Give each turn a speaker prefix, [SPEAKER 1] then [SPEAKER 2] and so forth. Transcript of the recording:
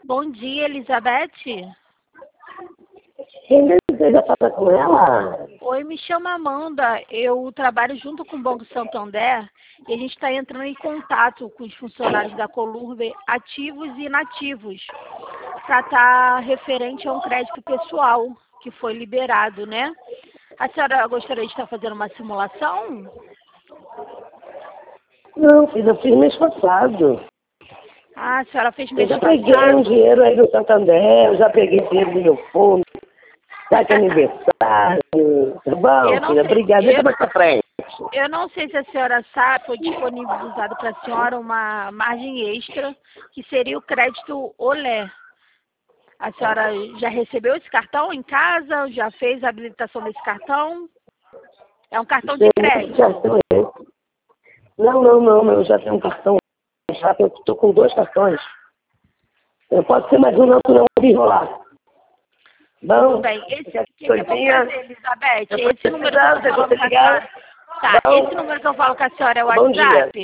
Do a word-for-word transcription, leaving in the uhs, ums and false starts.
[SPEAKER 1] Bom dia, Elizabeth.
[SPEAKER 2] Quem deseja falar com ela?
[SPEAKER 1] Oi, me chamo Amanda. Eu trabalho junto com o Banco Santander e a gente está entrando em contato com os funcionários da Colurbe, ativos e inativos, para estar referente a um crédito pessoal que foi liberado, né? A senhora gostaria de estar fazendo uma simulação?
[SPEAKER 2] Não, fiz, eu fiz mês passado.
[SPEAKER 1] Ah, a senhora fez
[SPEAKER 2] Eu
[SPEAKER 1] mês
[SPEAKER 2] já peguei um
[SPEAKER 1] passado.
[SPEAKER 2] dinheiro aí do Santander, eu já peguei dinheiro do meu fundo, já que é aniversário. Tá bom,
[SPEAKER 1] Eu não
[SPEAKER 2] filha?
[SPEAKER 1] sei,
[SPEAKER 2] Obrigada. Deixa
[SPEAKER 1] eu,
[SPEAKER 2] mais pra frente.
[SPEAKER 1] eu não sei se a senhora sabe, foi disponibilizado para a senhora uma margem extra, que seria o crédito Olé. A senhora já recebeu esse cartão em casa? Já fez a habilitação desse cartão? É um cartão de
[SPEAKER 2] Esse
[SPEAKER 1] crédito.
[SPEAKER 2] cartão é esse? Não, não, não, eu já tenho um cartão. Já eu tô com dois cartões. Eu posso ser mais um, não, não vou enrolar.
[SPEAKER 1] Tudo
[SPEAKER 2] Bom,
[SPEAKER 1] bem. Esse,
[SPEAKER 2] qualquer
[SPEAKER 1] o que, que eu vou
[SPEAKER 2] coisinha,
[SPEAKER 1] fazer, Elizabeth?
[SPEAKER 2] eu
[SPEAKER 1] Esse número que eu
[SPEAKER 2] precisar,
[SPEAKER 1] tô
[SPEAKER 2] vocês vão
[SPEAKER 1] falando
[SPEAKER 2] ter
[SPEAKER 1] com a
[SPEAKER 2] ligar.
[SPEAKER 1] senhora. Tá,
[SPEAKER 2] Bom,
[SPEAKER 1] esse número que eu falo com a senhora é o
[SPEAKER 2] bom dia.
[SPEAKER 1] WhatsApp?